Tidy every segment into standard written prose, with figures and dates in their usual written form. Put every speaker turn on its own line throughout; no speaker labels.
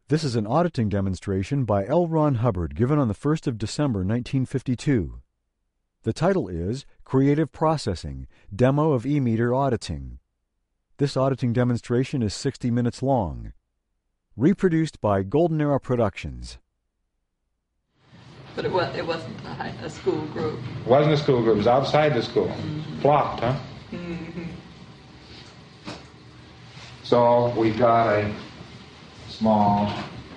This is an auditing demonstration by L. Ron Hubbard given on the 1st of December 1952. The title is Creative Processing, Demo of E-meter Auditing. This auditing demonstration is 60 minutes long. Reproduced by Golden Era Productions.
But it wasn't a school group.
It wasn't a school group. It was outside the school. Mm-hmm. Flocked, huh? Mm-hmm. So we got a small,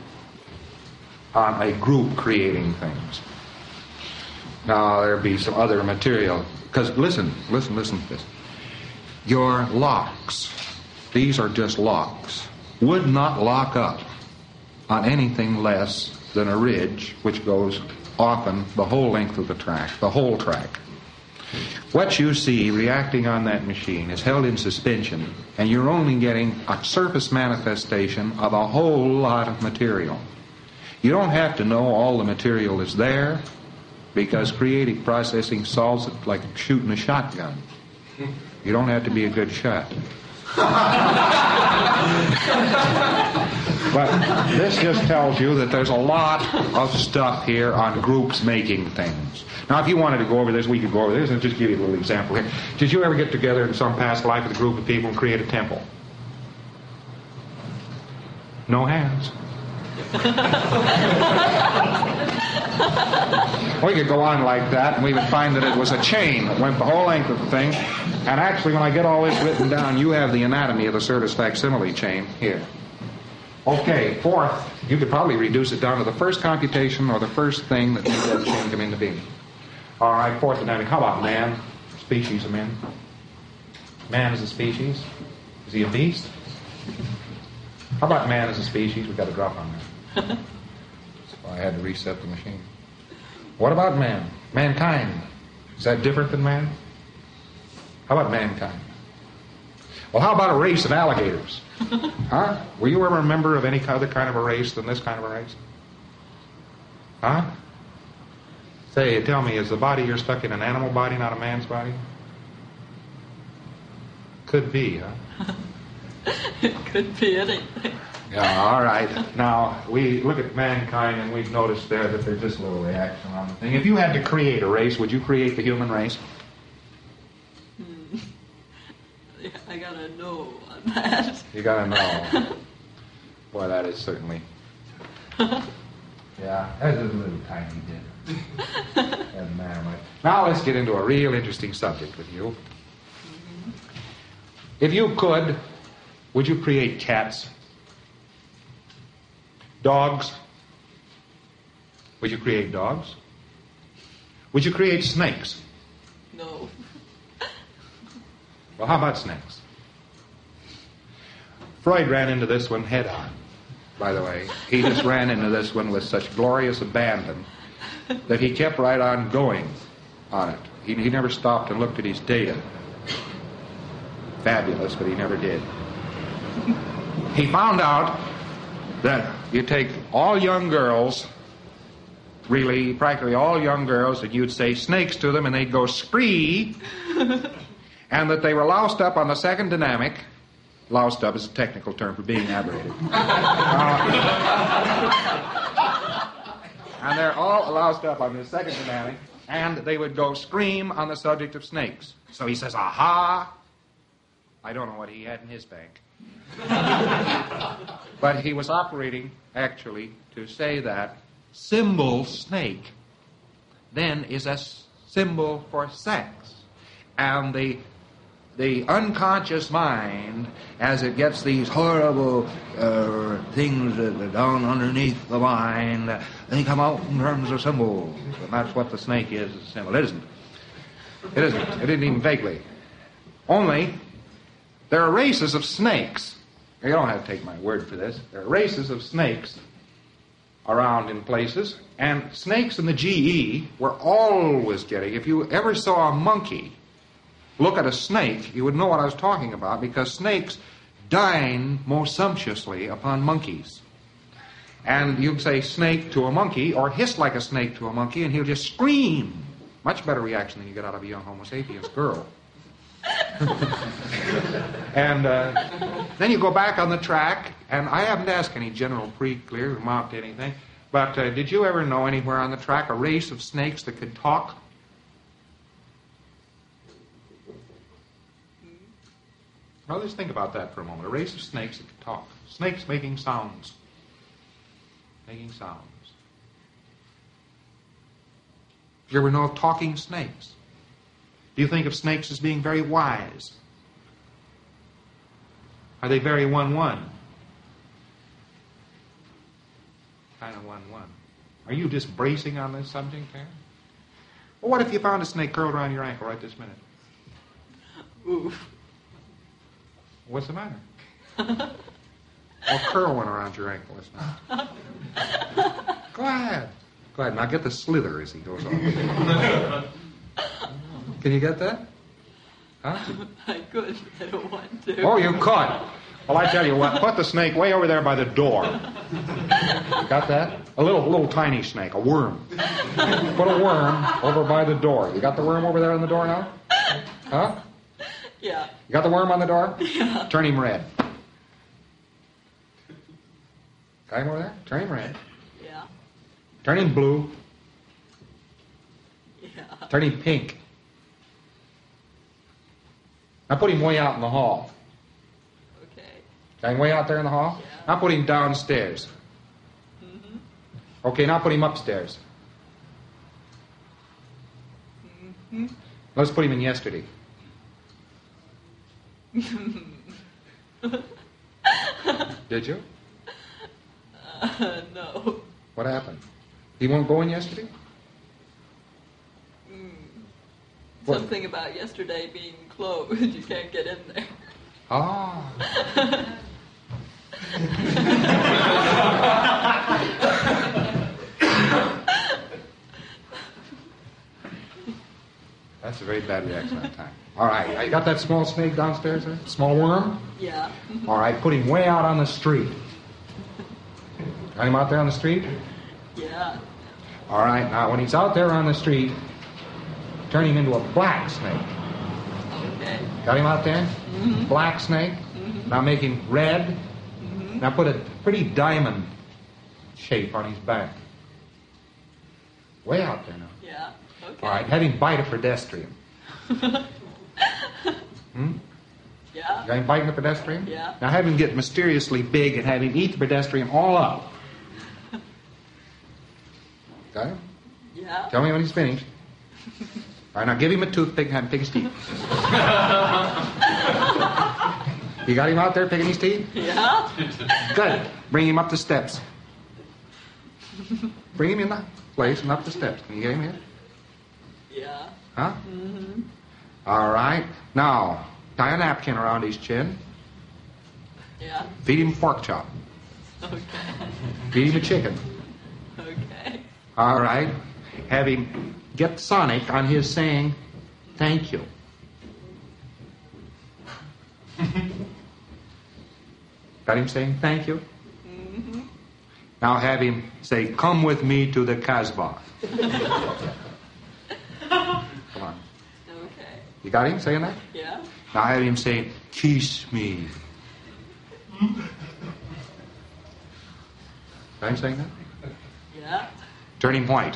a group creating things. Now there'll be some other material. Because listen to this. Your locks, these are just locks, would not lock up on anything less than a ridge, which goes often the whole length of the track, the whole track. What you see reacting on that machine is held in suspension, and you're only getting a surface manifestation of a whole lot of material. You don't have to know all the material is there, because creative processing solves it like shooting a shotgun. You don't have to be a good shot. But this just tells you that there's a lot of stuff here on groups making things. Now, if you wanted to go over this, we could go over this and just give you a little example here. Did you ever get together in some past life with a group of people and create a temple? No hands. We could go on like that, and we would find that it was a chain that went the whole length of the thing. And actually, when I get all this written down, you have the anatomy of the Service facsimile chain here. Okay, fourth, you could probably reduce it down to the first computation or the first thing that made that chain come into being. All right, fourth anatomy. How about man? Species of man. Man is a species. Is he a beast? How about man as a species? We've got a drop on that. So I had to reset the machine. What about man? Mankind. Is that different than man? How about mankind? Well, how about a race of alligators? Huh? Were you ever a member of any other kind of a race than this kind of a race? Huh? Say, tell me, is the body you're stuck in an animal body, not a man's body? Could be, huh?
It could be anything.
Yeah, all right. Now, we look at mankind and we've noticed there that there's just a little reaction on the thing. If you had to create a race, would you create the human race?
I gotta know on that.
You gotta know. Boy, that is certainly... Yeah, that's a little tiny bit. Doesn't matter much. Now let's get into a real interesting subject with you. Mm-hmm. If you could, would you create cats? Dogs? Would you create dogs? Would you create snakes?
No.
Well, how about snakes? Freud ran into this one head on, by the way. He just ran into this one with such glorious abandon that he kept right on going on it. He never stopped and looked at his data. Fabulous, but he never did. He found out that you take all young girls, really, practically all young girls, and you'd say snakes to them, and they'd go spree, and that they were loused up on the second dynamic. Loused up is a technical term for being aberrated. And they're all loused up on the second dynamic, and they would go scream on the subject of snakes. So he says, aha! I don't know what he had in his bank. But he was operating, actually, to say that symbol snake then is a symbol for sex. And the unconscious mind, as it gets these horrible things that are down underneath the mind, they come out in terms of symbols. And that's what the snake is, a symbol. It isn't. It isn't. It isn't even vaguely. Only, there are races of snakes. You don't have to take my word for this. There are races of snakes around in places, and snakes in the GE were always getting, if you ever saw a monkey look at a snake, you would know what I was talking about, because snakes dine most sumptuously upon monkeys. And you'd say snake to a monkey, or hiss like a snake to a monkey, and he'll just scream. Much better reaction than you get out of a young Homo sapiens girl. And then you go back on the track, And I haven't asked any General Pre-Clear who mounted anything, but did you ever know anywhere on the track a race of snakes that could talk? Well, just think about that for a moment. A race of snakes that could talk. Snakes making sounds. Making sounds. Did you ever know of talking snakes? Do you think of snakes as being very wise? Are they very one-one? Kind of one-one. Are you just bracing on this subject there? Well, what if you found a snake curled around your ankle right this minute?
Oof.
What's the matter? Or curl one around your ankle. It's not. Go ahead. Go ahead. Now get the slither as he goes on. Can you get that? Huh?
I could. I don't want to.
Oh, you could. Well, I tell you what. Put the snake way over there by the door. Got that? A little tiny snake, a worm. Put a worm over by the door. You got the worm over there on the door now? Huh?
Yeah.
You got the worm on the door?
Yeah.
Turn him red. Got him over there? Turn him red.
Yeah.
Turn him blue.
Yeah.
Turn him pink. Now put him way out in the hall.
Okay.
Got him way out there in the hall?
Yeah.
Now put him downstairs.
Mm-hmm.
Okay, now put him upstairs.
Mm-hmm.
Let's put him in yesterday. Did you?
No.
What happened? He won't go in yesterday? What?
Something about yesterday being closed. You can't get in there.
Ah. That's a very bad reaction that time. All right, you got that small snake downstairs there? Small worm?
Yeah.
All right, put him way out on the street. Got him out there on the street?
Yeah.
All right, now when he's out there on the street, turn him into a black snake.
Okay.
Got him out there?
Mm-hmm.
Black snake.
Mm-hmm.
Now make him red.
Mm-hmm.
Now put a pretty diamond shape on his back. Way out there now.
Yeah. Okay.
All right, have him bite a pedestrian.
Yeah.
Got him biting the pedestrian?
Yeah.
Now have him get mysteriously big and have him eat the pedestrian all up. Got him?
Yeah.
Tell me when he's finished. All right, now give him a toothpick and have him pick his teeth. You got him out there picking his teeth?
Yeah.
Good. Bring him up the steps. Bring him in the place and up the steps. Can you get him here?
Yeah.
Huh?
Mm-hmm.
All right. Now, tie a napkin around his chin.
Yeah.
Feed him pork chop.
Okay.
Feed him a chicken.
Okay.
All right. Have him get Sonic on his saying, thank you. Got him saying, thank you?
Mm-hmm.
Now have him say, come with me to the Casbah. Come on.
Okay.
You got him saying that?
Yeah.
Now have him say, kiss me. Got him saying that?
Yeah.
Turn him white.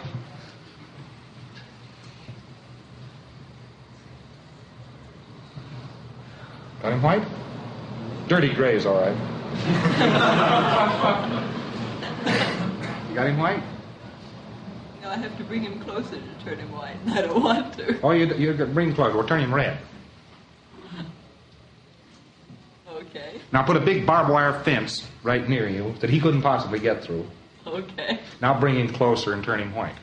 Got him white? Dirty gray is all right. You got him white?
No, I have to bring him closer to turn him white. I don't want to.
Oh, you bring him closer. We'll turn him red.
Okay.
Now put a big barbed wire fence right near you that he couldn't possibly get through.
Okay.
Now bring him closer and turn him white.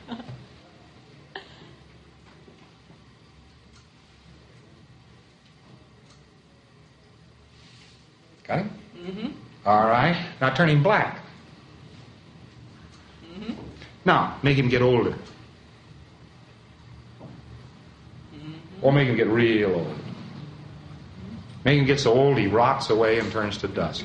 Got him?
Mm-hmm.
All right. Now turn him black.
Mm-hmm.
Now, make him get older.
Mm-hmm.
Or make him get real old. Make him get so old he rots away and turns to dust.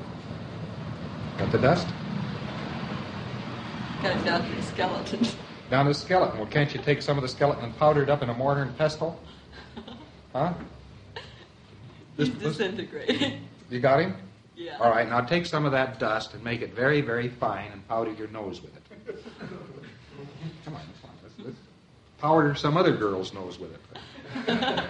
Got the dust?
Got him down to the skeleton.
Down to the skeleton. Well, can't you take some of the skeleton and powder it up in a mortar and pestle? Huh?
He's disintegrating.
You got him?
Yeah.
All right, now take some of that dust and make it very, very fine and powder your nose with it. Come on. Let's powder some other girl's nose with it.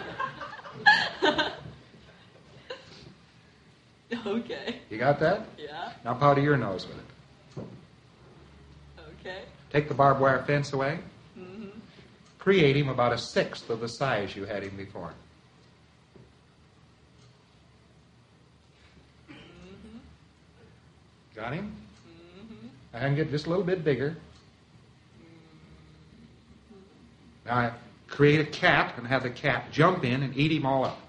Okay.
You got that?
Yeah.
Now powder your nose with it.
Okay.
Take the barbed wire fence away.
Mm-hmm.
Create him about a sixth of the size you had him before.
Mm-hmm.
Got him?
Mm-hmm.
I can get just a little bit bigger. Now create a cat and have the cat jump in and eat him all up.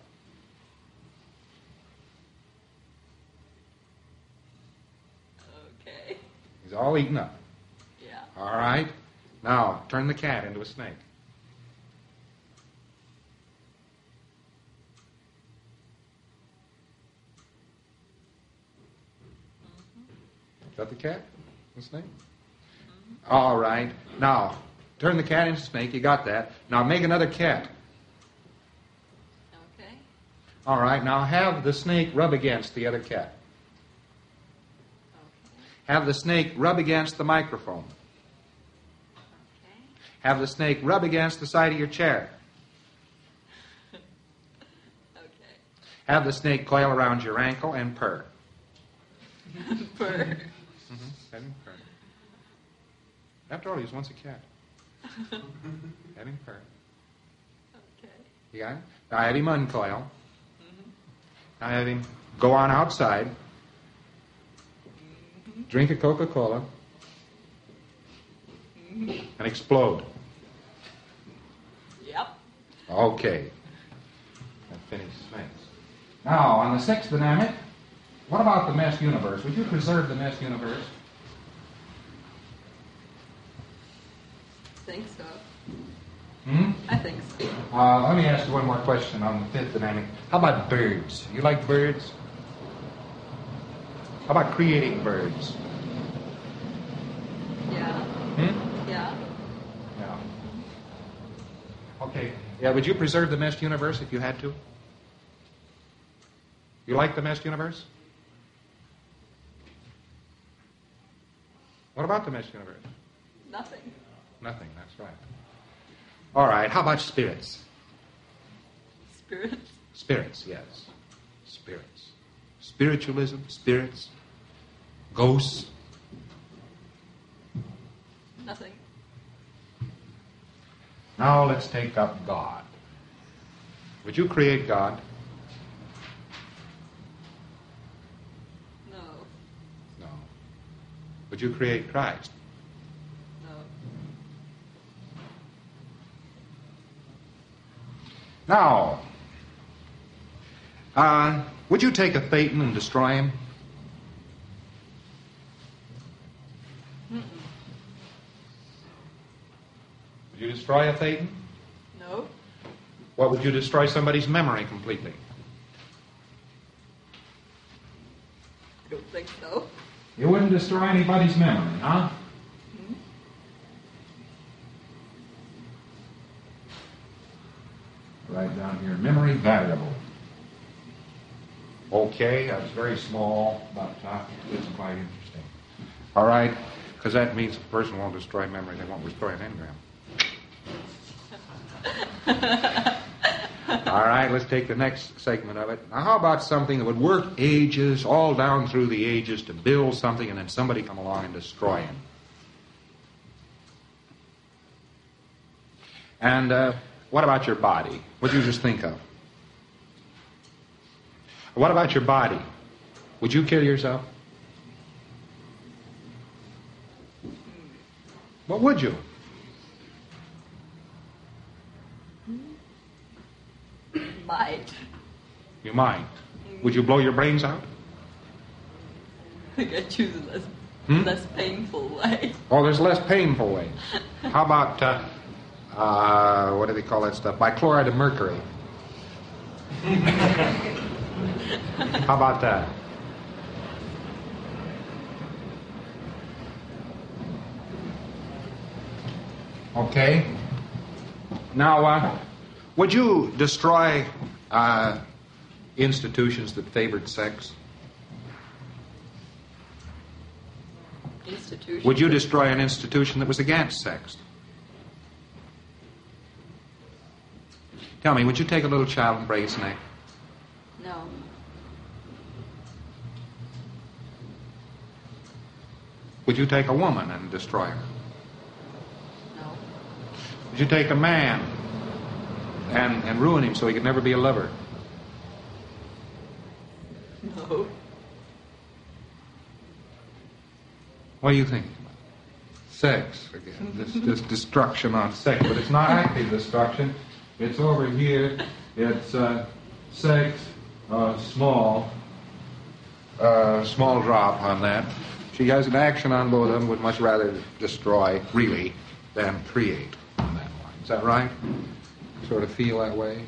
Okay.
He's all eaten up.
Yeah.
All right. Now turn the cat into a snake. Is that the cat? The snake? All right. Now, turn the cat into a snake. You got that. Now, make another cat.
Okay.
All right. Now, have the snake rub against the other cat.
Okay.
Have the snake rub against the microphone.
Okay.
Have the snake rub against the side of your chair.
Okay.
Have the snake coil around your ankle and purr.
Purr.
Have him purr. After all, he was once a cat. Have him purr.
Okay.
You got him? Now have him uncoil.
Mm-hmm.
Now have him go on outside.
Mm-hmm.
Drink a Coca-Cola.
Mm-hmm.
And explode.
Yep.
Okay. That finished snakes. Now, on the sixth dynamic, what about the mesh universe? Would you preserve the mesh universe?
I think so.
Hmm?
I think so.
Let me ask you one more question on the fifth dynamic. How about birds? You like birds? How about creating birds?
Yeah.
Hmm?
Yeah.
Yeah. Okay. Yeah, would you preserve the meshed universe if you had to? You like the meshed universe? What about the meshed universe?
Nothing.
Nothing, that's right. All right, how about spirits?
Spirits.
Spirits, yes. Spirits. Spiritualism, spirits, ghosts.
Nothing.
Now let's take up God. Would you create God?
No.
No. Would you create Christ?
No.
Now, would you take a Thetan and destroy him?
Mm-mm.
Would you destroy a Thetan?
No.
What, would you destroy somebody's memory completely?
I don't think so.
You wouldn't destroy anybody's memory, huh?
Hmm?
Write down here, memory variable. Okay, that's very small, but it's quite interesting. All right, because that means if a person won't destroy memory, they won't destroy an engram. All right, let's take the next segment of it. Now, how about something that would work ages, all down through the ages, to build something and then somebody come along and destroy him? And what about your body? What do you just think of? What about your body? Would you kill yourself? What would you?
Might.
You might. Would you blow your brains out?
I think I choose a less painful way.
Oh, there's less painful ways. How about, what do they call that stuff? Bichloride of mercury. How about that? Okay. Now, would you destroy institutions that favored sex?
Institution.
Would you destroy an institution that was against sex? Tell me, would you take a little child and break its neck?
No.
Would you take a woman and destroy her?
No.
Would you take a man and ruin him so he could never be a lover?
No.
What do you think? Sex, again. This destruction on sex. But it's not active destruction. It's over here. It's sex, small drop on that. She has an action on both of them, would much rather destroy, really, than create on that line. Is that right? Sort of feel that way?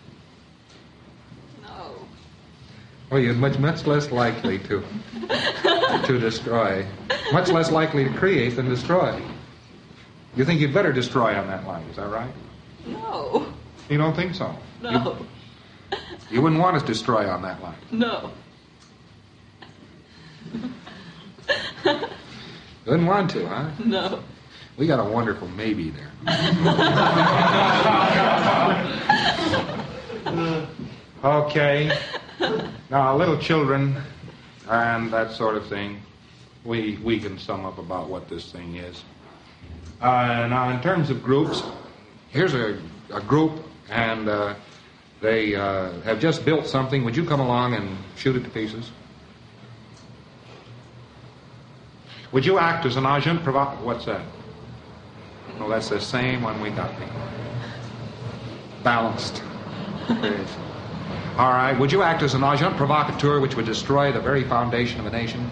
No.
Well, you're much less likely to destroy. Much less likely to create than destroy. You think you'd better destroy on that line, is that right?
No.
You don't think so?
No.
You wouldn't want to destroy on that line.
No.
You wouldn't want to, huh?
No.
We got a wonderful maybe there. Okay. Now, little children and that sort of thing, we can sum up about what this thing is. Now, in terms of groups, here's a group, and they have just built something. Would you come along and shoot it to pieces? Would you act as an agent provocateur? What's that? No, that's the same one we got. Balanced. Okay. All right. Would you act as an agent provocateur which would destroy the very foundation of a nation?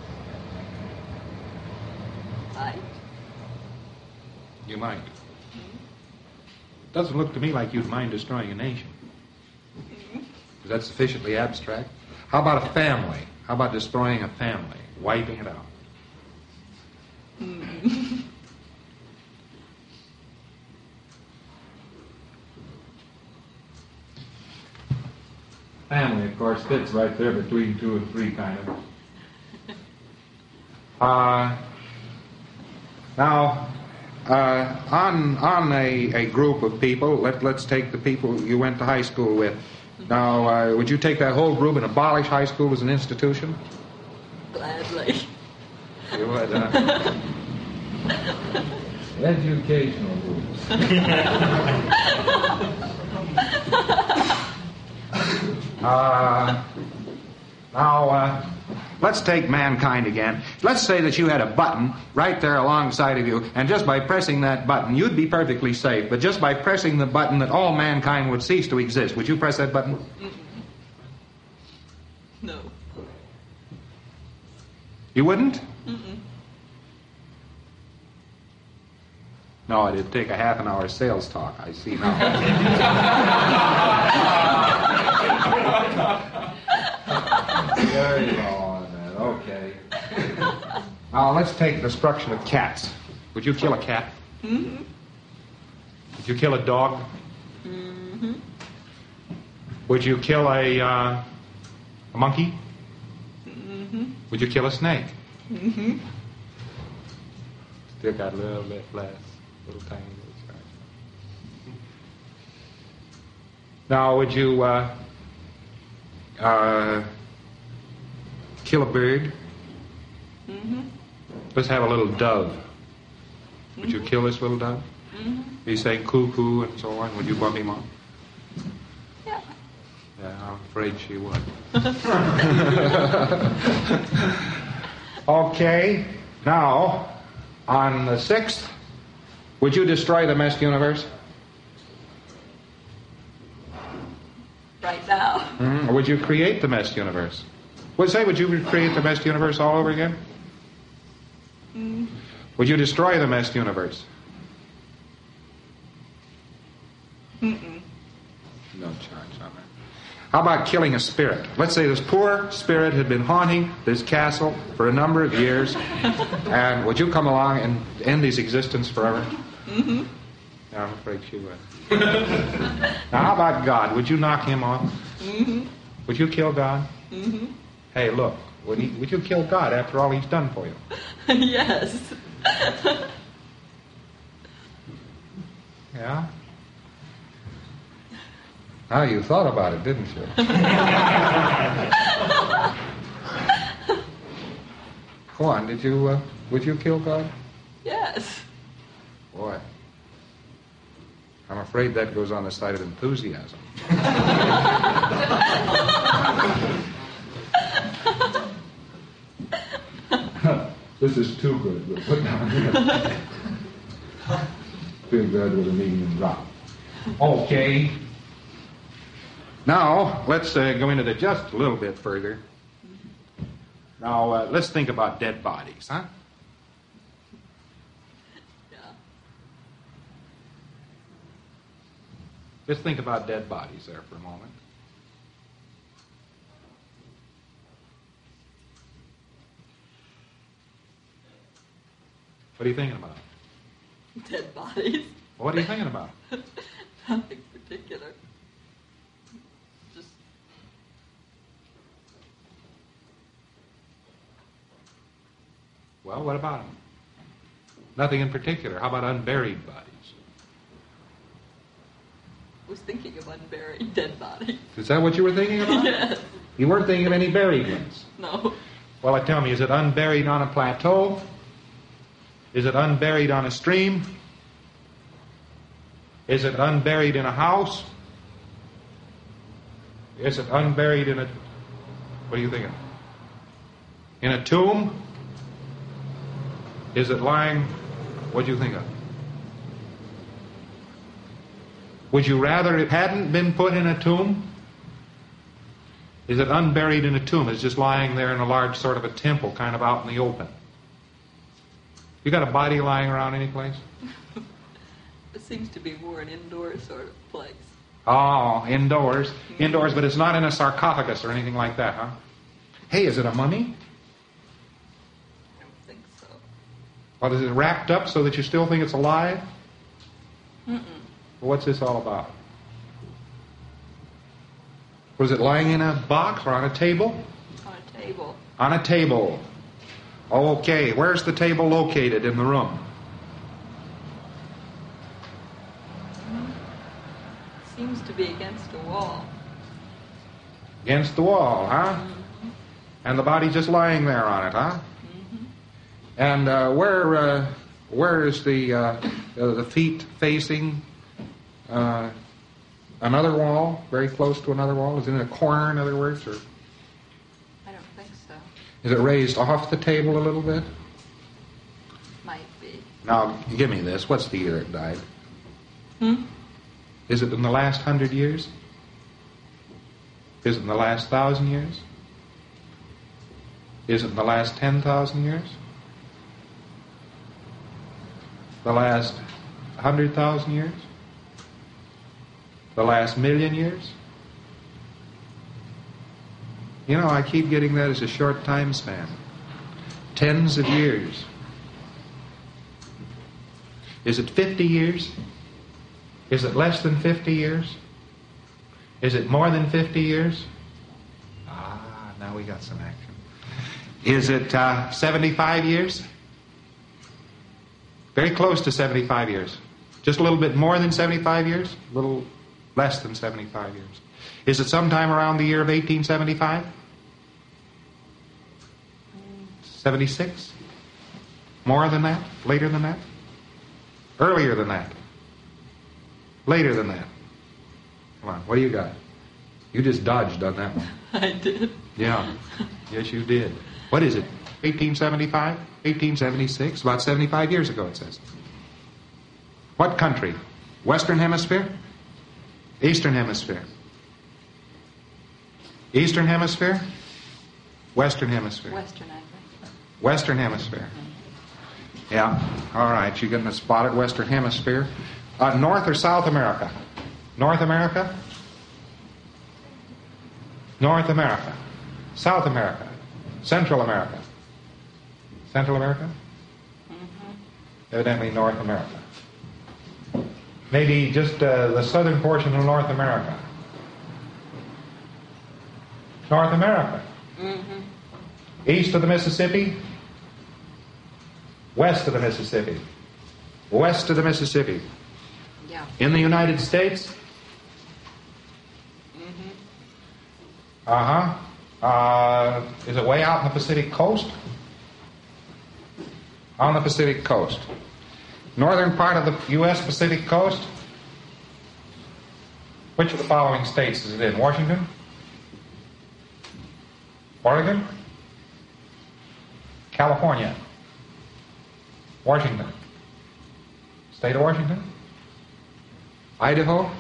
You might. Doesn't look to me like you'd mind destroying a nation. Is that sufficiently abstract? How about a family? How about destroying a family? Wiping it out? Family, of course, fits right there between 2 and 3, kind of. Now, on a group of people, let's take the people you went to high school with. Now, would you take that whole group and abolish high school as an institution?
Gladly.
You would, Educational groups. Now, let's take mankind again. Let's say that you had a button right there alongside of you, and just by pressing that button, you'd be perfectly safe. But just by pressing the button, that all mankind would cease to exist. Would you press that button?
No.
You wouldn't?
Mm-mm.
No, it'd take a half an hour sales talk. I see now. Very long, man. Okay. Now, let's take destruction of cats. Would you kill a cat?
Mm-hmm.
Would you kill a dog?
Mm-hmm.
Would you kill a monkey?
Mm-hmm.
Would you kill a snake?
Mm-hmm.
Still got a little bit less. Little tiny little size. Now, would you kill a bird?
Mm-hmm.
Let's have a little dove. Would you kill this little dove?
Mm-hmm.
He's saying cuckoo and so on. Would you bump him on?
Yeah.
Yeah, I'm afraid she would. Okay. Now, on the 6th, would you destroy the meshed universe?
Right now.
Mm-hmm. Or would you create the meshed universe? Would you create the meshed universe all over again?
Mm.
Would you destroy the meshed universe?
Mm-mm.
No charge on that. How about killing a spirit? Let's say this poor spirit had been haunting this castle for a number of years, and would you come along and end his existence forever?
Mm-hmm.
I'm afraid she would. Now, how about God? Would you knock him off?
Mm-hmm.
Would you kill God?
Mm-hmm.
Hey, look, would you kill God after all he's done for you?
Yes.
Yeah? Now, you thought about it, didn't you? Go on, would you kill God?
Yes.
Boy, I'm afraid that goes on the side of enthusiasm. This is too good. We'll put down here. Too good with a medium drop. Okay. Now, let's go into it just a little bit further. Now, let's think about dead bodies, huh?
Yeah.
Just think about dead bodies there for a moment. What are you thinking about?
Dead bodies.
What are you thinking about?
Nothing particular. Just
Well, what about them? Nothing in particular. How about unburied bodies?
was thinking of unburied dead bodies.
Is that what you were thinking about?
Yes.
You weren't thinking of any buried ones?
No.
Well, tell me, is it unburied on a plateau? Is it unburied on a stream? Is it unburied in a house? Is it unburied in a... What are you thinking? In a tomb? Is it lying... What do you think of? Would you rather it hadn't been put in a tomb? Is it unburied in a tomb? It's just lying there in a large sort of a temple, kind of out in the open. You got a body lying around any place?
It seems to be more an indoor sort of place.
Oh, indoors. Indoors, but it's not in a sarcophagus or anything like that, huh? Hey, is it a mummy?
I don't think so.
Well, is it wrapped up so that you still think it's alive?
Mm-mm.
Well, what's this all about? Was it lying in a box or on a table?
On a table.
On a table. Okay, where's the table located in the room?
Seems to be against a wall.
Against the wall, huh?
Mm-hmm.
And the body's just lying there on it, huh?
Mm-hmm.
And where is the feet facing? Another wall, very close to another wall? Is it in a corner, in other words? Or
I don't think so.
is it raised off the table a little bit?
Might be.
Now, give me this. What's the year it died?
Hmm?
Is it in the last 100 years? Is it in the last 1,000 years? Is it in the last 10,000 years? The last 100,000 years? The last 1,000,000 years? You know, I keep getting that as a short time span. Tens of years. Is it 50 years? Is it less than 50 years? Is it more than 50 years? Ah, now we got some action. Is it 75 years? Very close to 75 years. Just a little bit more than 75 years? A little less than 75 years. Is it sometime around the year of 1875? 76? More than that? Later than that? Earlier than that? Later than that? Come on, what do you got? You just dodged on that one.
I did.
Yeah. Yes, you did. What is it? 1875? 1876? About 75 years ago, it says. What country? Western Hemisphere? Eastern Hemisphere? Eastern Hemisphere? Western Hemisphere?
Western, I think.
Western Hemisphere. Yeah. All right, you're getting a spot at Western Hemisphere. North or South America? North America? North America. South America. Central America. Central America?
Mm-hmm.
Evidently North America. Maybe just the southern portion of North America. North America.
Mm-hmm.
East of the Mississippi. West of the Mississippi. West of the Mississippi.
Yeah.
In the United States.
Mm-hmm.
Is it way out on the Pacific coast? On the Pacific coast. Northern part of the U.S. Pacific coast? Which of the following states is it in? Washington? Oregon? California? Washington? State of Washington? Idaho?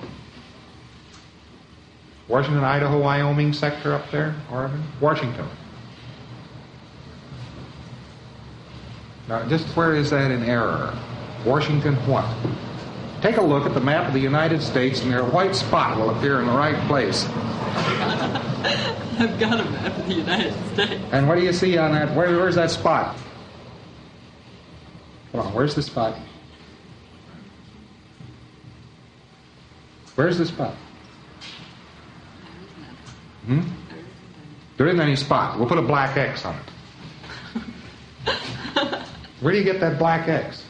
Washington, Idaho, Wyoming sector up there? Oregon? Washington. Now, just where is that in error? Washington what? Take a look at the map of the United States and their white spot will appear in the right place.
I've got a map of the United States.
And what do you see on that? Where's that spot? Come on, where's the spot? Where's the spot? There isn't any spot. We'll put a black X on it. Where do you get that black X?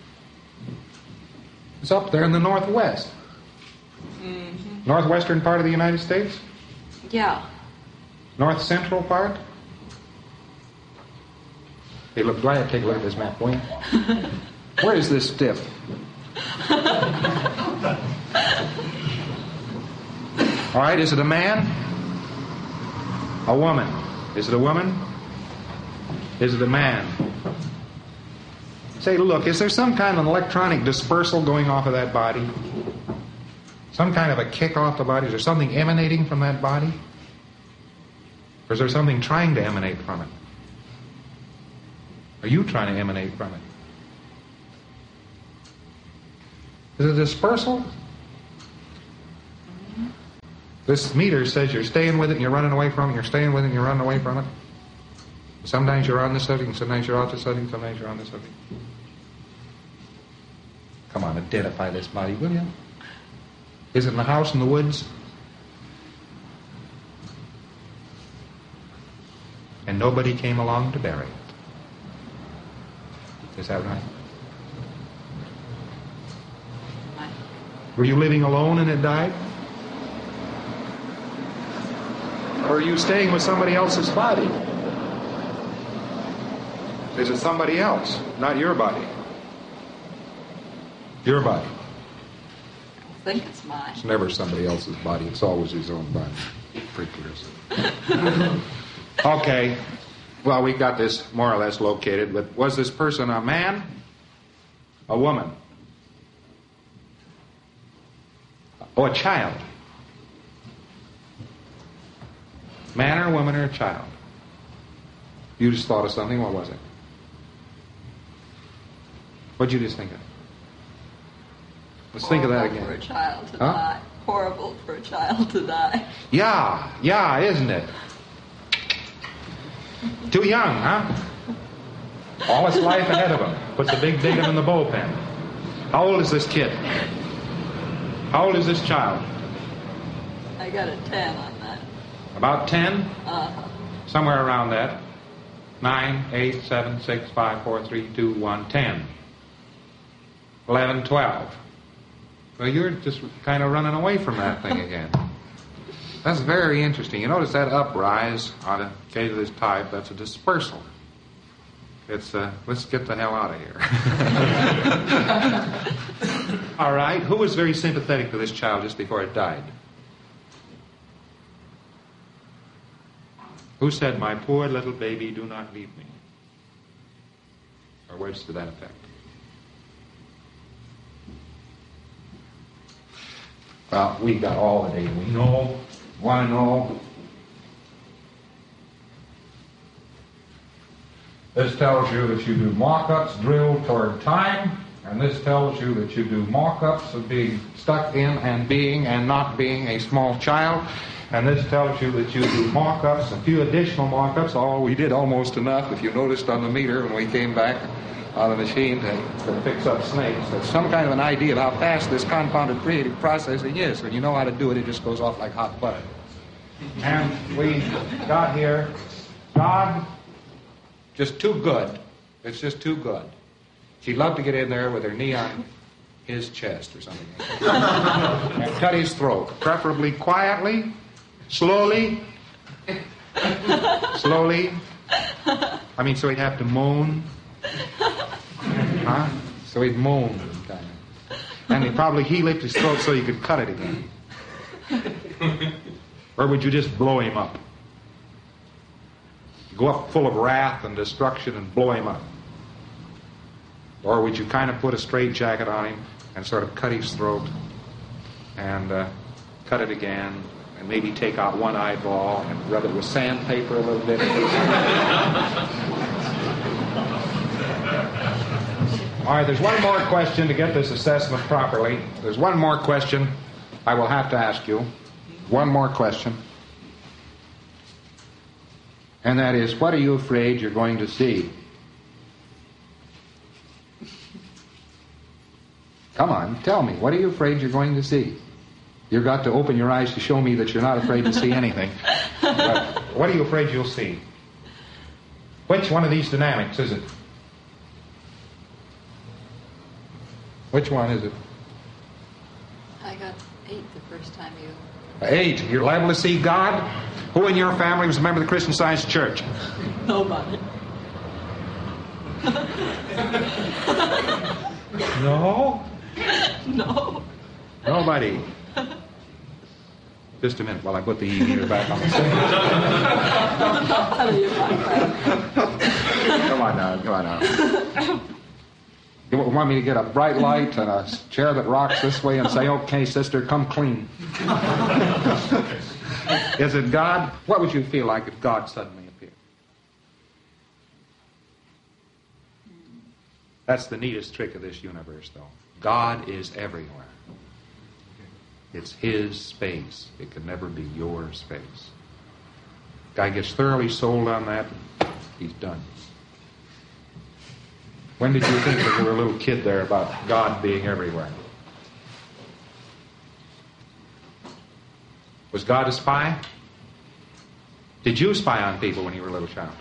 It's up there in the northwest.
Mm-hmm.
Northwestern part of the United States?
Yeah.
North central part? Hey, look, do I have to take a look at this map, will you? Where is this stiff? All right, is it a man? A woman? Is it a woman? Is it a man? Say, look, is there some kind of electronic dispersal going off of that body? Some kind of a kick off the body? Is there something emanating from that body? Or is there something trying to emanate from it? Are you trying to emanate from it? Is it a dispersal? This meter says you're staying with it and you're running away from it, you're staying with it and you're running away from it. Sometimes you're on the subject, and sometimes you're off the subject, sometimes you're on the subject. Come on, identify this body, will you? Is it in the house in the woods? And nobody came along to bury it. Is that right? Were you living alone and it died? Or are you staying with somebody else's body? Is it somebody else, not your body? Your body.
I think it's mine.
It's never somebody else's body. It's always his own body. Pretty clear. Okay. Well, we got this more or less located, but was this person a man? A woman? Or a child? Man or a woman or a child? You just thought of something. What was it? What'd you just think of? Let's think of that again.
Horrible for a child to die. Horrible for a child to die.
Yeah, isn't it? Too young, huh? All his life ahead of him. Puts a big dig in the bullpen. How old is this kid? How old is this child?
I got a 10 on that.
About 10?
Uh-huh.
Somewhere around that. 9, 8, 7, 6, 5, 4, 3, 2, 1, 10. 11, 12. Well, you're just kind of running away from that thing again. That's very interesting. You notice that uprise on a case of this type, that's a dispersal. It's, let's get the hell out of here. All right, who was very sympathetic to this child just before it died? Who said, "My poor little baby, do not leave me"? Or words to that effect. Well, we got all the data we know, want to know. This tells you that you do mock-ups drilled toward time, and this tells you that you do mock-ups of being stuck in and being and not being a small child, and this tells you that you do mock-ups, a few additional mock-ups. Oh, we did almost enough, if you noticed on the meter when we came back. on the machine to fix up snakes. It's some kind of an idea of how fast this confounded creative processing is. When you know how to do it, it just goes off like hot butter. And we got here, God, just too good. It's just too good. She'd love to get in there with her knee on his chest or something. And cut his throat, preferably quietly, slowly. Slowly. I mean, so he'd have to moan. Huh? So he'd moan, kind of. And he'd probably heel it his throat so you could cut it again. Or would you just blow him up? Go up full of wrath and destruction and blow him up? Or would you kind of put a straitjacket on him and sort of cut his throat and cut it again and maybe take out one eyeball and rub it with sandpaper a little bit? All right, there's one more question to get this assessment properly. There's one more question I will have to ask you. One more question. And that is, what are you afraid you're going to see? Come on, tell me. What are you afraid you're going to see? You've got to open your eyes to show me that you're not afraid to see anything. But what are you afraid you'll see? Which one of these dynamics is it? Which one is it?
I got 8 the first time you...
8. You're liable to see God? Who in your family was a member of the Christian Science Church?
Nobody.
No?
No.
Nobody. Just a minute while I put the e-meter back on the stand. Come on now. You want me to get a bright light and a chair that rocks this way and say, okay, sister, come clean? Is it God? What would you feel like if God suddenly appeared? That's the neatest trick of this universe, though. God is everywhere. It's his space. It can never be your space. Guy gets thoroughly sold on that, he's done. When did you think that you were a little kid there about God being everywhere? Was God a spy? Did you spy on people when you were a little child?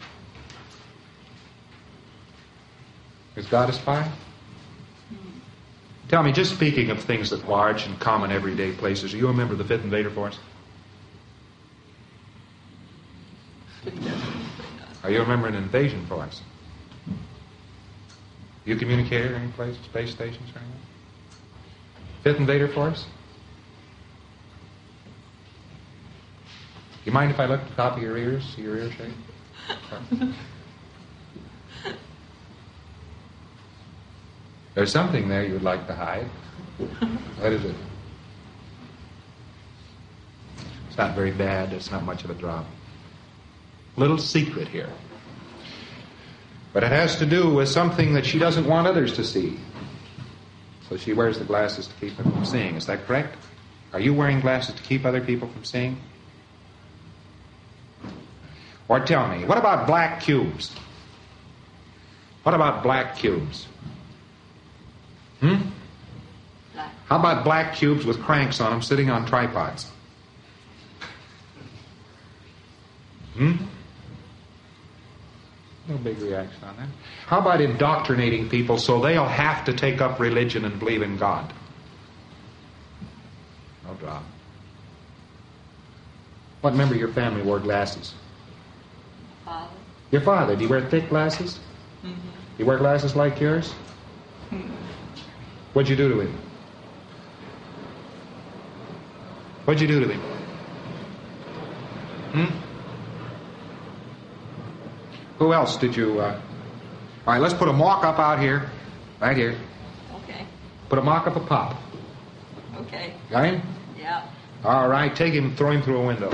Is God a spy? Tell me, just speaking of things at large and common everyday places, are you a member of the 5th Invader Force? Are you a member of an invasion force? You communicator any place, space stations or anything? 5th Invader Force? You mind if I look at the top of your ears? See your ear shape? There's something there you would like to hide. What is it? It's not very bad. It's not much of a drop. Little secret here. But it has to do with something that she doesn't want others to see. So she wears the glasses to keep them from seeing. Is that correct? Are you wearing glasses to keep other people from seeing? Or tell me, what about black cubes? What about black cubes? How about black cubes with cranks on them sitting on tripods? No big reaction on that. How about indoctrinating people so they'll have to take up religion and believe in God? No drop. What member of your family wore glasses?
Father.
Your father. Do you wear thick glasses?
Mm-hmm.
You wear glasses like yours? What'd you do to him? What'd you do to him? Who else did you... All right, let's put a mock-up out here. Right here.
Okay.
Put a mock-up of Pop.
Okay.
Got him?
Yeah.
All right, take him and throw him through a window.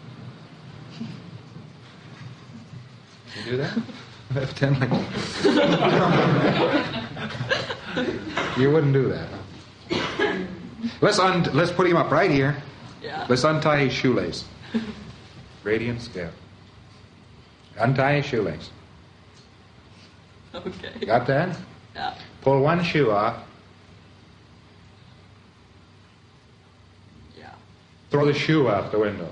You do that? Pretend like... You wouldn't do that, huh? Let's put him up right here.
Yeah.
Let's untie his shoelace. Radiant scale. Untie his shoelace.
Okay.
Got that?
Yeah.
Pull one shoe off.
Yeah.
Throw the shoe out the window.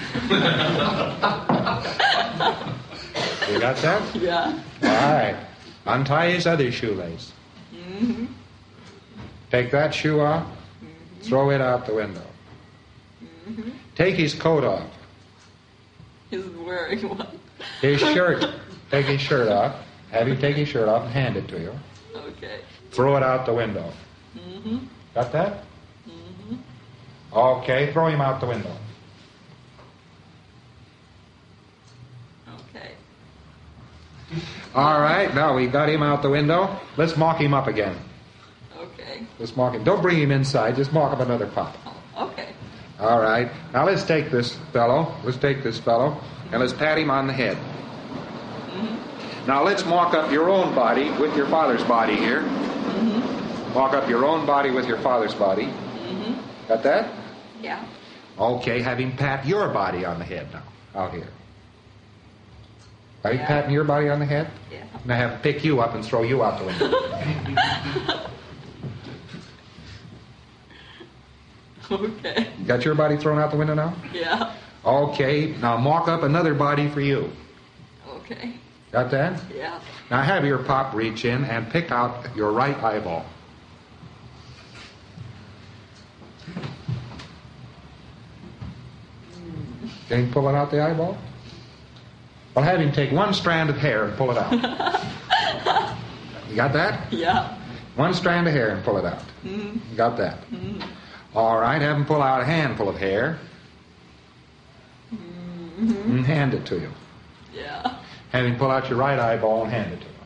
You got that?
Yeah.
All right. Untie his other shoelace.
Mm-hmm.
Take that shoe off. Throw it out the window.
Mm-hmm.
Take his coat off.
He's wearing one.
His shirt. Take his shirt off. Have him take his shirt off and hand it to you.
Okay.
Throw it out the window.
Mm-hmm.
Got that?
Mm-hmm.
Okay, throw him out the window.
Okay.
All right, now we got him out the window. Let's mock him up again.
Okay.
Let's mock him. Don't bring him inside. Just mock up another pop.
Okay.
All right. Now let's take this fellow. And let's pat him on the head.
Mm-hmm.
Now let's mock up your own body with your father's body here.
Mm-hmm.
Mock up your own body with your father's body.
Mm-hmm.
Got that?
Yeah.
Okay, have him pat your body on the head now. Out here. Are you
Yeah.
patting your body on the head?
Yeah.
Now have him pick you up and throw you out the window.
Okay.
Got your body thrown out the window now?
Yeah.
Okay, now mock up another body for you.
Okay.
Got that?
Yeah.
Now have your pop reach in and pick out your right eyeball. Can you pull it out the eyeball? Well, have him take one strand of hair and pull it out. You got that?
Yeah.
One strand of hair and pull it out.
Mm-hmm.
You got that?
Mm-hmm.
All right, have him pull out a handful of hair
Mm-hmm.
and hand it to you.
Yeah.
Have him pull out your right eyeball and hand it to you.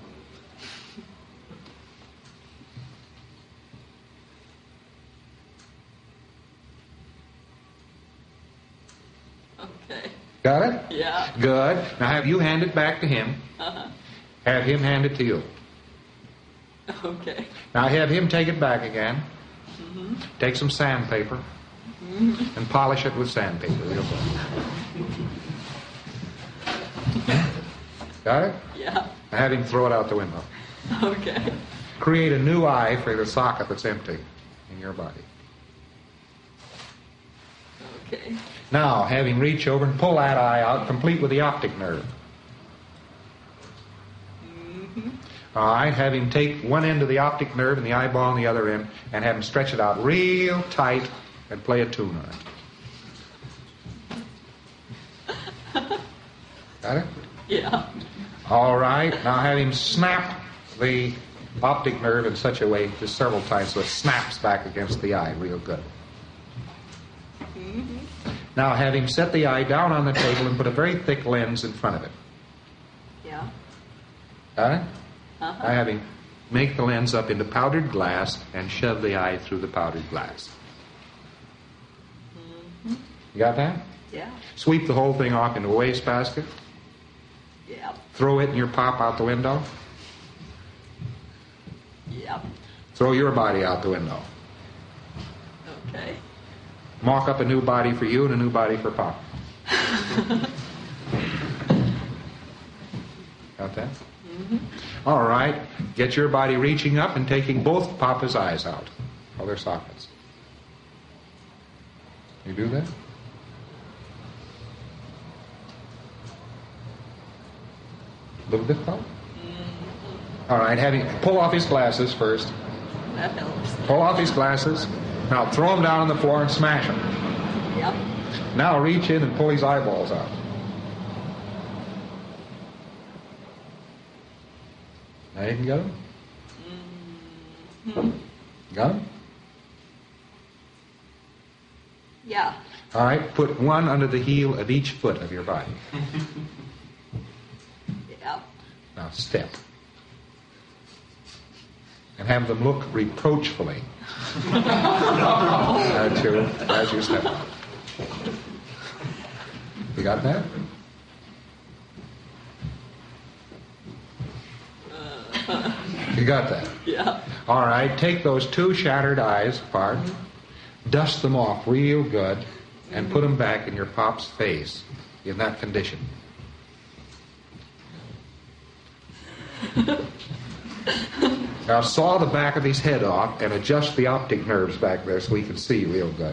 Okay.
Got it?
Yeah.
Good. Now have you hand it back to him.
Uh-huh.
Have him hand it to you.
Okay.
Now have him take it back again.
Mm-hmm.
Take some sandpaper
Mm-hmm.
and polish it with sandpaper real good. Got it?
Yeah.
Now have him throw it out the window.
Okay.
Create a new eye for the socket that's empty in your body.
Okay.
Now have him reach over and pull that eye out complete with the optic nerve.
Mm-hmm.
All right, have him take one end of the optic nerve and the eyeball on the other end and have him stretch it out real tight and play a tune on it. Got it?
Yeah.
All right, now have him snap the optic nerve in such a way just several times so it snaps back against the eye real good.
Mm-hmm.
Now have him set the eye down on the table and put a very thick lens in front of it.
Yeah.
Got it?
Uh-huh.
Now have him make the lens up into powdered glass and shove the eye through the powdered glass.
Mm-hmm.
You got that?
Yeah.
Sweep the whole thing off into a wastebasket.
Yeah.
Throw it and your pop out the window.
Yeah.
Throw your body out the window.
Okay.
Mock up a new body for you and a new body for Pop. Got that?
Mm-hmm.
All right. Get your body reaching up and taking both Papa's eyes out of their sockets. You do that? A little difficult?
Mm-hmm.
All right. Have him pull off his glasses first.
That helps.
Pull off his glasses. Now throw them down on the floor and smash them.
Yep.
Now reach in and pull his eyeballs out. Now you can get them?
Mm-hmm.
Got them?
Yeah.
All right, put one under the heel of each foot of your body.
Yep.
Now step. And have them look reproachfully as you step. You got that? You got that?
Yeah.
All right, take those two shattered eyes apart, dust them off real good, and put them back in your Pop's face in that condition. Now saw the back of his head off and adjust the optic nerves back there so he can see real good.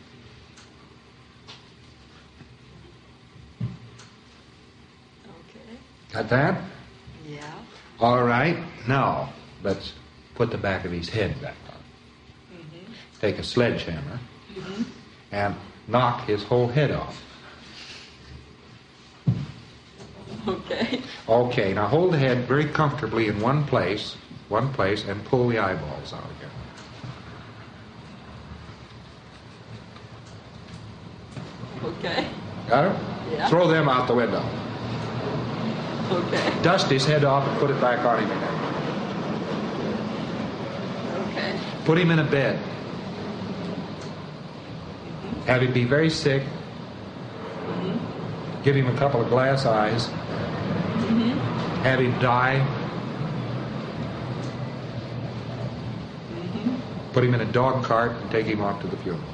Okay.
Got that?
Yeah.
All right. Now, let's put the back of his head back on.
Mm-hmm.
Take a sledgehammer
Mm-hmm.
and knock his whole head off.
Okay.
Okay, now hold the head very comfortably in one place, and pull the eyeballs out again.
Okay.
Got it?
Yeah.
Throw them out the window.
Okay.
Dust his head off and put it back on him again.
Okay.
Put him in a bed. Have him be very sick.
Mm-hmm.
Give him a couple of glass eyes.
Mm-hmm.
Have him die.
Mm-hmm.
Put him in a dog cart and take him off to the funeral.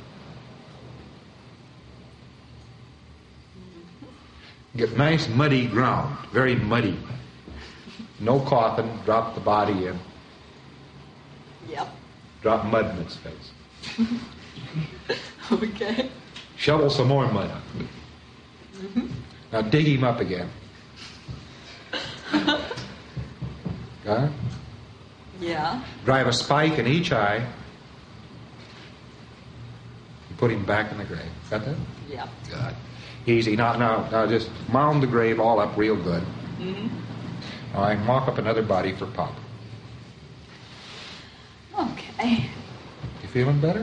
Get nice muddy ground, very muddy. No coffin, drop the body in.
Yep.
Drop mud in its face.
Okay.
Shovel some more mud up.
Mm-hmm.
Now dig him up again. Got it?
Yeah.
Drive a spike in each eye. And put him back in the grave. Got that?
Yep.
Good. Easy. Now just mound the grave all up real good.
Mm-hmm.
All right, mock up another body for Pop.
Okay.
You feeling better?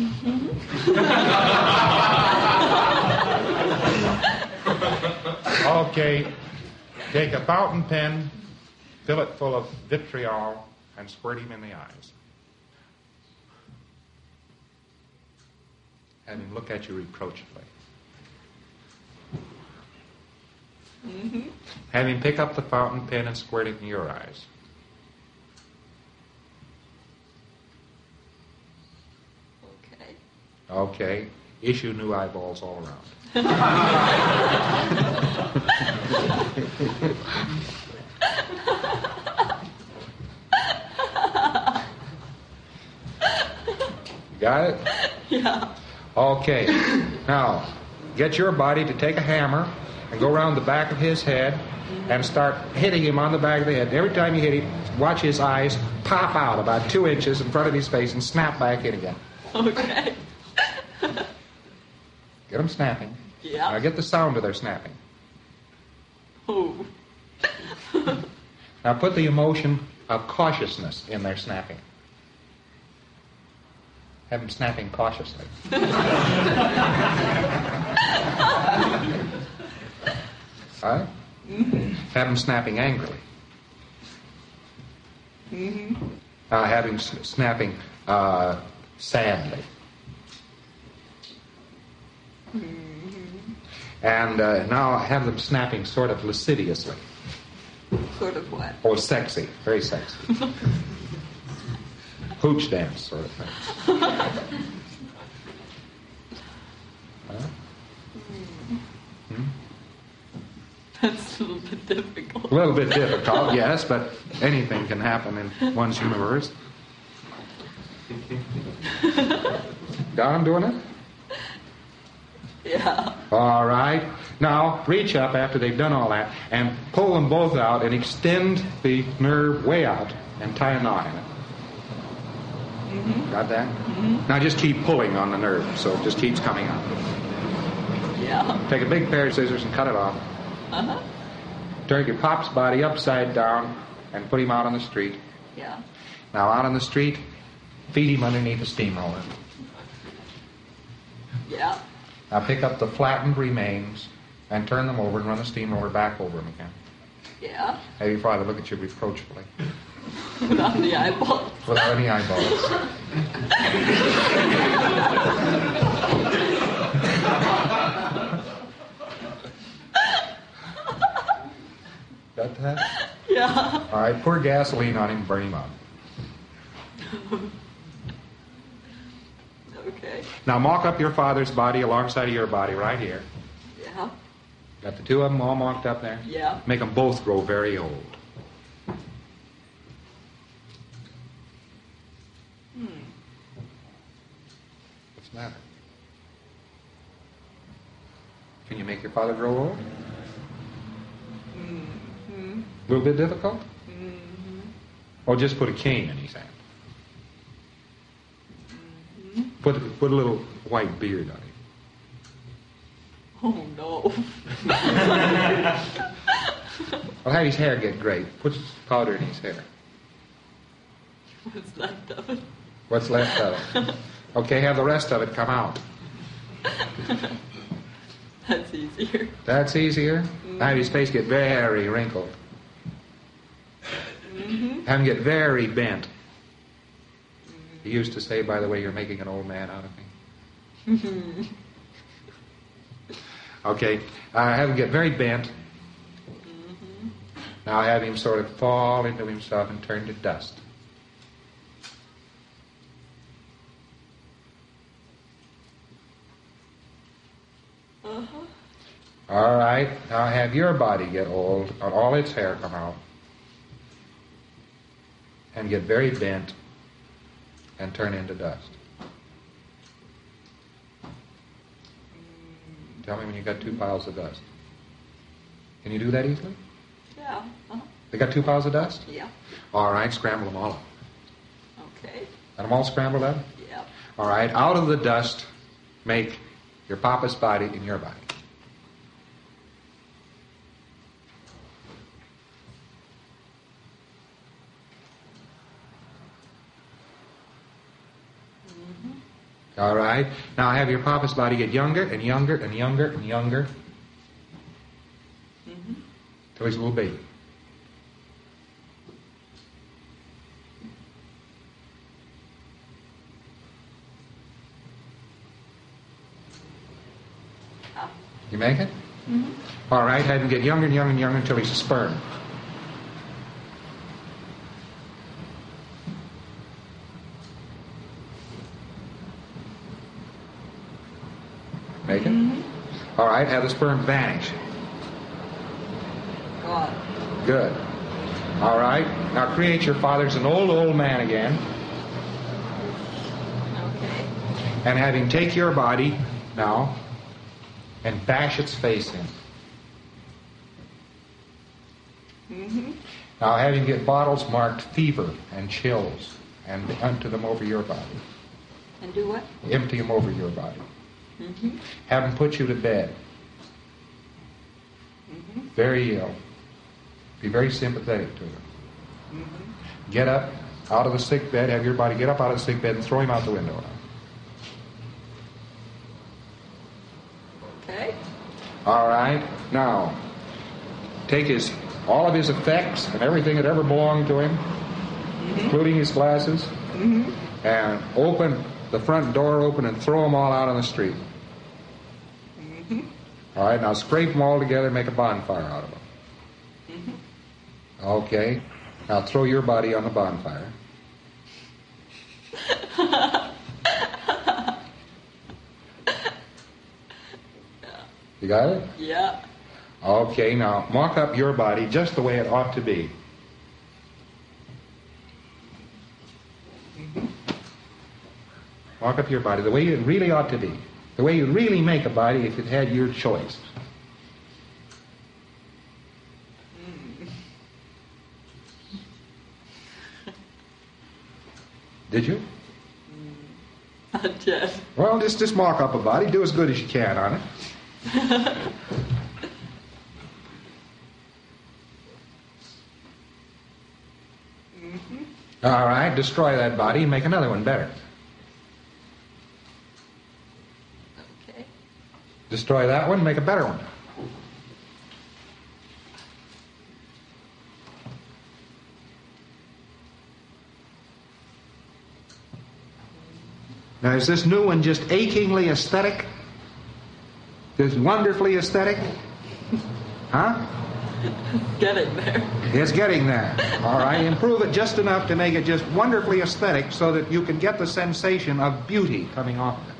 Okay. Take a fountain pen, fill it full of vitriol, and squirt him in the eyes. Have him look at you reproachfully.
Mm-hmm.
Have him pick up the fountain pen and squirt it in your eyes.
Okay.
Okay. Issue new eyeballs all around. Got it?
Yeah.
Okay. Now, get your body to take a hammer and go around the back of his head and start hitting him on the back of the head. Every time you hit him, watch his eyes pop out about 2 inches in front of his face and snap back in again.
Okay.
Get them snapping.
Yeah.
Now get the sound of their snapping.
Oh.
Now put the emotion of cautiousness in their snapping. Have them snapping cautiously. All right?
Mm-hmm.
Have them snapping angrily.
Mm-hmm.
Have him snapping sadly.
Mm-hmm.
And now have them snapping sort of lasciviously.
Sort of what?
Or sexy, very sexy. Hooch dance sort of thing. Huh? Hmm?
That's a little bit difficult.
A little bit difficult, yes, but anything can happen in one's universe. Don doing it?
Yeah.
All right. Now, reach up after they've done all that and pull them both out and extend the nerve way out and tie a knot in it.
Mm-hmm.
Got that?
Mm-hmm.
Now just keep pulling on the nerve so it just keeps coming out.
Yeah.
Take a big pair of scissors and cut it off.
Uh-huh.
Turn your pop's body upside down and put him out on the street.
Yeah.
Now out on the street, feed him underneath a steamroller.
Yeah.
Now pick up the flattened remains and turn them over and run the steamroller back over them again.
Yeah.
Have your father look at you reproachfully.
Without the eyeballs.
Without any eyeballs. Got that?
Yeah.
All right, pour gasoline on him and burn him up.
Okay.
Now mock up your father's body alongside of your body right here.
Yeah.
Got the two of them all mocked up there?
Yeah.
Make them both grow very old. matter? Can you make your father grow old?
Mm-hmm.
A little bit difficult?
Mm-hmm.
Or just put a cane in his hand?
Mm-hmm.
Put a little white beard on him.
Oh, no.
Well, have his hair get great. Put powder in his hair.
What's left of it?
What's left of it? Okay, have the rest of it come out.
That's easier.
That's easier? Have his face get very wrinkled.
Mm-hmm.
Have him get very bent. He used to say, by the way, you're making an old man out of me.
Mm-hmm.
Okay, have him get very bent.
Mm-hmm.
Now have him sort of fall into himself and turn to dust.
Uh-huh.
All right, now have your body get old, and all its hair come out, and get very bent, and turn into dust. Tell me when you got 2 piles of dust. Can you do that easily?
Yeah. Uh-huh.
They got 2 piles of dust?
Yeah.
All right, scramble them all up.
Okay.
Got them all scrambled up?
Yeah.
All right, out of the dust, make your papa's body and your body.
Mm-hmm.
All right, now have your papa's body get younger and younger and younger and younger
Mm-hmm.
till he's a little baby.
Ah.
You make it?
Mm-hmm.
All right, have him get younger and younger and younger until he's a sperm. Make it?
Mm-hmm.
All right, have the sperm vanish.
God.
Good. All right, now create your father as an old man again,
Okay.
and have him take your body now and bash its face in.
Mm-hmm.
Now have him get bottles marked fever and chills and empty them over your body.
And do what?
Empty them over your body.
Mm-hmm.
Have him put you to bed.
Mm-hmm.
Very ill. Be very sympathetic to him.
Mm-hmm.
Get up out of the sick bed, have your body get up out of the sick bed and throw him out the window now.
Okay.
All right. Now, take all of his effects and everything that ever belonged to him, including his glasses,
Mm-hmm.
and open the front door open and throw them all out on the street.
Mm-hmm.
All right. Now scrape them all together and make a bonfire out of them.
Mm-hmm.
Okay. Now throw your body on the bonfire. You got it?
Yeah.
Okay, now mock up your body just the way it ought to be. Mock up your body the way it really ought to be. The way you'd really make a body if it had your choice. Did you?
Not yet.
Well, just mock up a body. Do as good as you can on it.
Mm-hmm.
All right, destroy that body and make another one better.
Okay.
Destroy that one, make a better one. Now, is this new one just achingly aesthetic? Just wonderfully aesthetic? Huh?
Getting there.
It's getting there. All right, improve it just enough to make it just wonderfully aesthetic so that you can get the sensation of beauty coming off of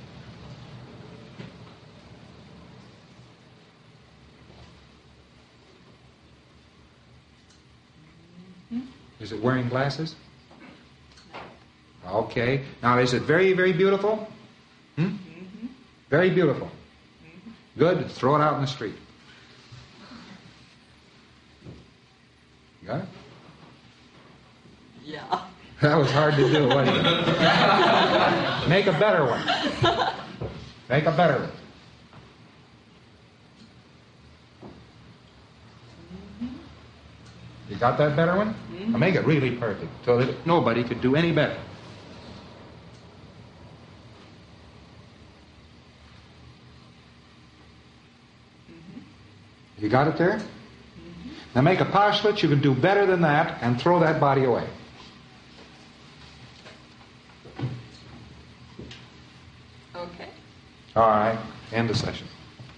it. Is it wearing glasses? Okay. Now, is it very, very beautiful? Very beautiful. Good. Throw it out in the street. You got it?
Yeah.
That was hard to do, wasn't it? Make a better one. Make a better one. You got that better one? Now make it really perfect so that nobody could do any better. You got it there? Now make a postulate you can do better than that and throw that body away.
Okay.
All right. End the session.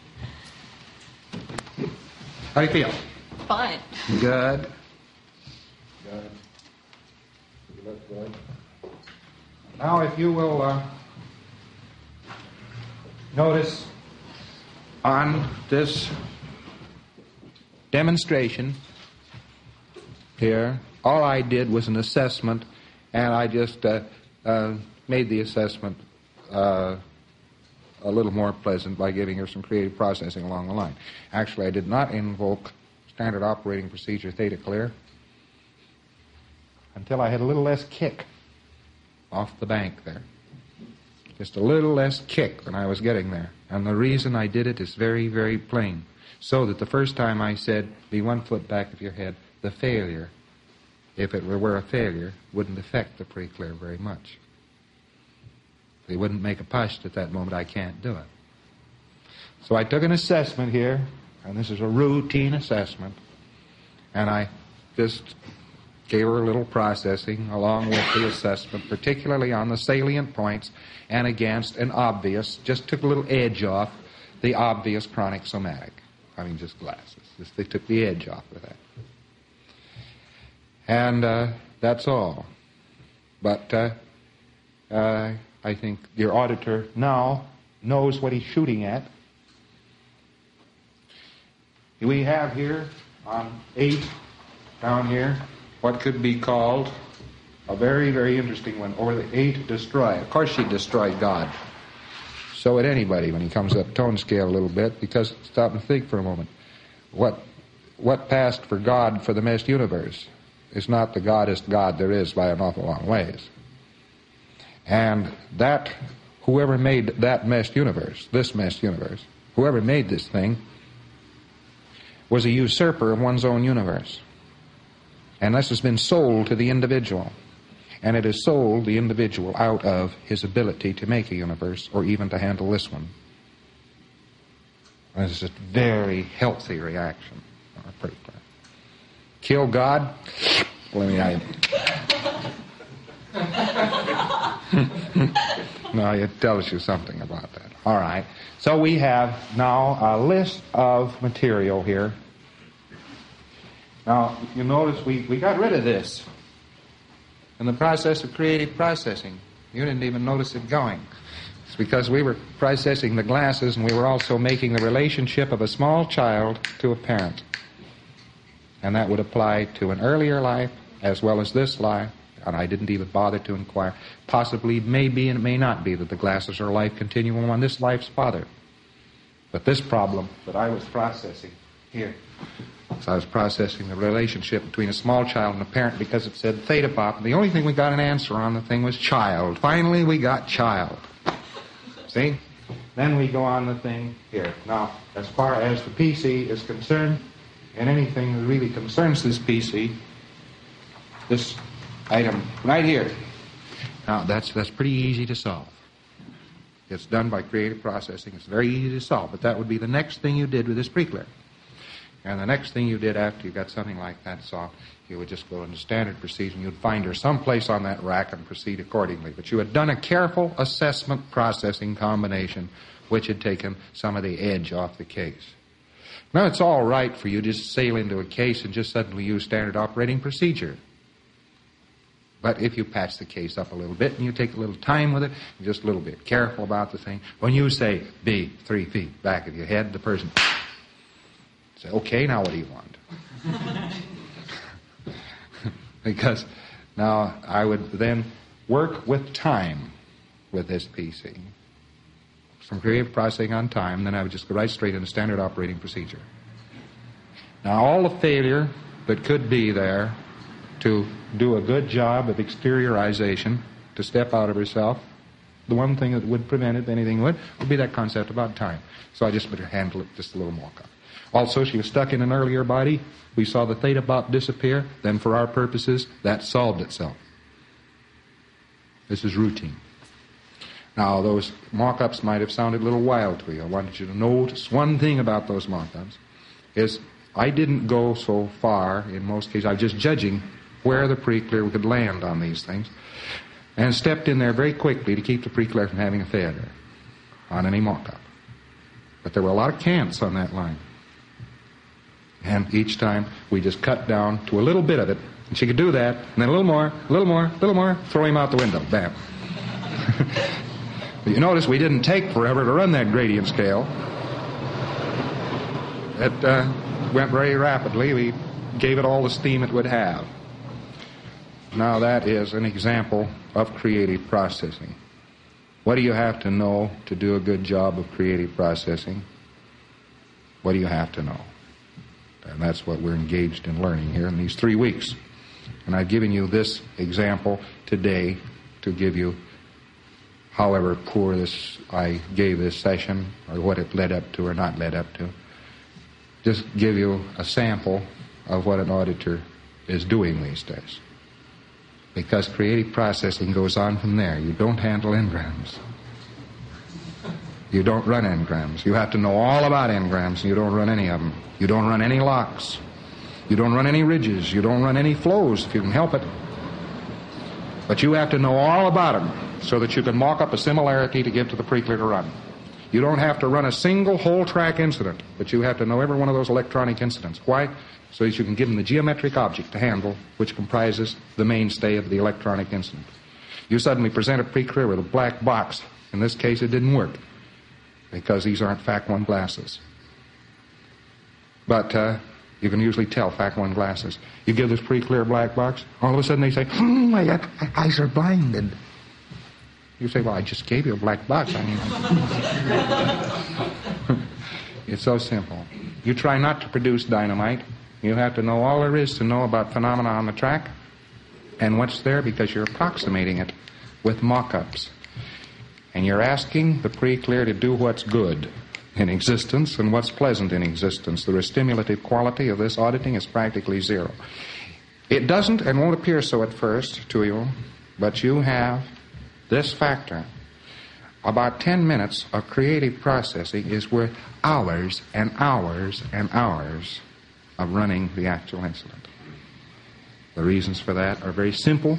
How do you feel?
Fine.
Good. Good. You look good. Now if you will notice on this demonstration here, all I did was an assessment, and I just made the assessment a little more pleasant by giving her some creative processing along the line. Actually, I did not invoke standard operating procedure theta clear until I had a little less kick off the bank there. Just a little less kick than I was getting there. And the reason I did it is very, very plain. So that the first time I said, be 1 foot back of your head, the failure, if it were a failure, wouldn't affect the pre-clear very much. They wouldn't make a postulate at that moment, I can't do it. So I took an assessment here, and this is a routine assessment, and I just gave her a little processing along with the assessment, particularly on the salient points and against an obvious, just took a little edge off the obvious chronic somatic. I mean, just glasses. They took the edge off of that. And that's all. But I think your auditor now knows what he's shooting at. We have here on 8 down here what could be called a very, very interesting one, or the 8 destroy. Of course she destroyed God. So would anybody when he comes up tone scale a little bit, because stop and think for a moment. What passed for God for the messed universe is not the goddest God there is by an awful long ways. And that, whoever made that messed universe, this messed universe, whoever made this thing, was a usurper of one's own universe. And this has been sold to the individual. And it has sold the individual out of his ability to make a universe or even to handle this one. And this is a very healthy reaction. Kill God? Let me No, it tells you something about that. All right. So we have now a list of material here. Now, you notice we got rid of this in the process of creative processing. You didn't even notice it going. It's because we were processing the glasses and we were also making the relationship of a small child to a parent. And that would apply to an earlier life as well as this life. And I didn't even bother to inquire. Possibly, it may be and it may not be that the glasses are a life continuum on this life's father. But this problem that I was processing here, so I was processing the relationship between a small child and a parent because it said theta pop. And the only thing we got an answer on the thing was child. Finally, we got child. See? Then we go on the thing here. Now, as far as the PC is concerned, and anything that really concerns this PC, this item right here. Now, that's pretty easy to solve. It's done by creative processing. It's very easy to solve. But that would be the next thing you did with this preclear. And the next thing you did after you got something like that solved, you would just go into standard procedure and you'd find her someplace on that rack and proceed accordingly. But you had done a careful assessment processing combination which had taken some of the edge off the case. Now, it's all right for you to just sail into a case and just suddenly use standard operating procedure. But if you patch the case up a little bit and you take a little time with it, and just a little bit careful about the thing, when you say, be 3 feet back of your head, the person say, okay, now what do you want? Because now I would then work with time with this PC. from creative processing on time, then I would just go right straight into standard operating procedure. Now, all the failure that could be there to do a good job of exteriorization, to step out of herself, the one thing that would prevent it, if anything would be that concept about time. So I just better handle it just a little more. Also, she was stuck in an earlier body. We saw the theta bot disappear. Then for our purposes, that solved itself. This is routine. Now, those mock-ups might have sounded a little wild to you. I wanted you to notice one thing about those mock-ups is I didn't go so far in most cases. I was just judging where the pre-clear could land on these things and stepped in there very quickly to keep the pre-clear from having a failure on any mock-up. But there were a lot of can'ts on that line. And each time we just cut down to a little bit of it. And she could do that, and then a little more, a little more, a little more, throw him out the window. Bam. But you notice we didn't take forever to run that gradient scale. It went very rapidly. We gave it all the steam it would have. Now that is an example of creative processing. What do you have to know to do a good job of creative processing? What do you have to know? And that's what we're engaged in learning here in these 3 weeks. And I've given you this example today to give you, however poor I gave this session, or what it led up to or not led up to, just give you a sample of what an auditor is doing these days. Because creative processing goes on from there. You don't handle engrams. You don't run engrams. You have to know all about engrams, and you don't run any of them. You don't run any locks. You don't run any ridges. You don't run any flows if you can help it. But you have to know all about them so that you can mock up a similarity to give to the pre-clear to run. You don't have to run a single whole track incident, but you have to know every one of those electronic incidents. Why? So that you can give them the geometric object to handle, which comprises the mainstay of the electronic incident. You suddenly present a pre-clear with a black box. In this case, it didn't work, because these aren't FAC1 glasses. But you can usually tell FAC1 glasses. You give this pre-clear black box, all of a sudden they say, my eyes are blinded. You say, well, I just gave you a black box. I mean, it's so simple. You try not to produce dynamite. You have to know all there is to know about phenomena on the track and what's there, because you're approximating it with mock-ups. And you're asking the pre-clear to do what's good in existence and what's pleasant in existence. The stimulative quality of this auditing is practically zero. It doesn't and won't appear so at first to you, but you have this factor. About 10 minutes of creative processing is worth hours and hours and hours of running the actual incident. The reasons for that are very simple,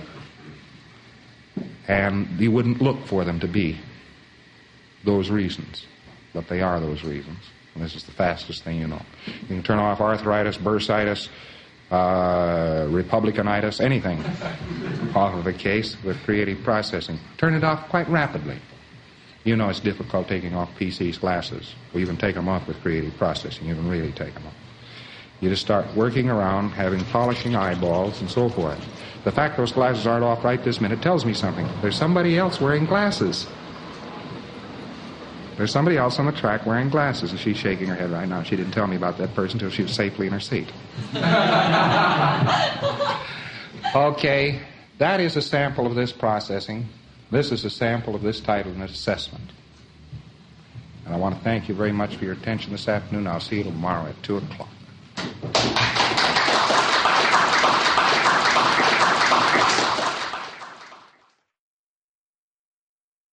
and you wouldn't look for them to be those reasons, but they are those reasons. And this is the fastest thing you know. You can turn off arthritis, bursitis, republicanitis, anything off of a case with creative processing. Turn it off quite rapidly. You know it's difficult taking off PC's glasses. We even take them off with creative processing. You can really take them off. You just start working around, having polishing eyeballs and so forth. The fact those glasses aren't off right this minute tells me something. There's somebody else wearing glasses. There's somebody else on the track wearing glasses, and she's shaking her head right now. She didn't tell me about that person until she was safely in her seat. Okay, that is a sample of this processing. This is a sample of this title and assessment. And I want to thank you very much for your attention this afternoon. I'll see you tomorrow at 2 o'clock.